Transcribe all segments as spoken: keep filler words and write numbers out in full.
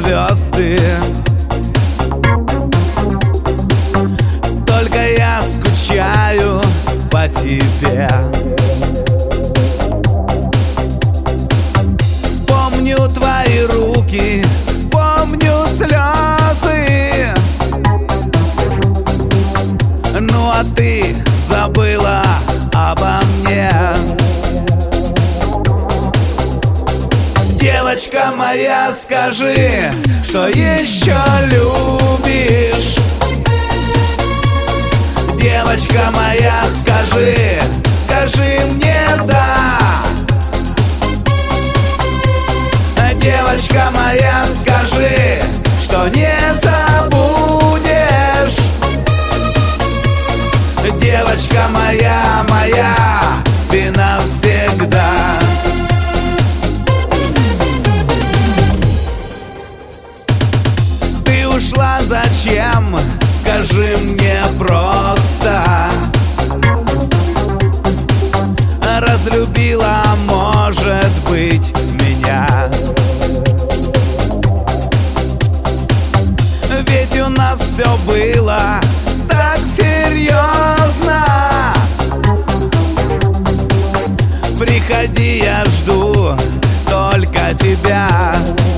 звезды. Только я скучаю по тебе. Помню твои руки, помню слезы. Ну а ты забыла обо мне. Девочка моя, скажи, что еще любишь. Девочка моя, скажи, скажи мне да. Девочка моя, скажи, что не забудешь. Девочка моя, моя, ты навсегда. Ты ушла зачем? Скажи мне просто. Разлюбила, может быть, меня. Ведь у нас все было так серьезно. Приходи, я жду только тебя.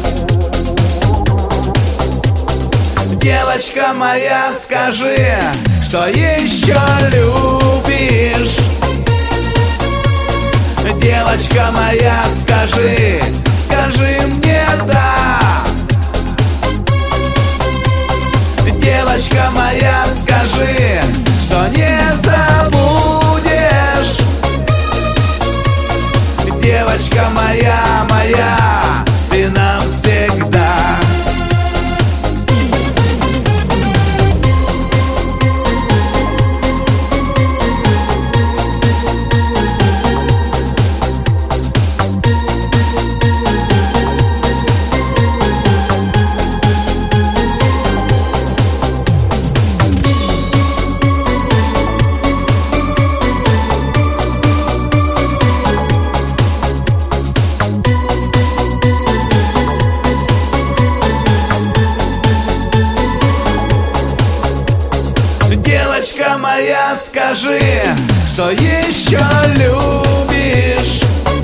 Девочка моя, скажи, что еще любишь. Девочка моя, скажи, скажи мне да. Девочка моя, скажи, что не забудешь. Девочка моя, моя, ты навсегда. Девочка моя, скажи, что еще любишь.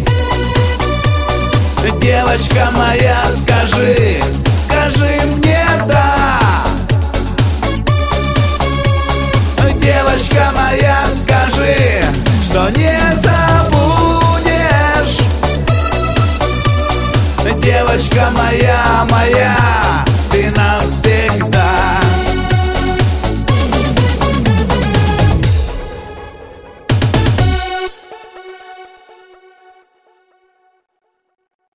Девочка моя, скажи, скажи мне да. Девочка моя, скажи, что не забудешь. Девочка моя, моя, ты навсегда.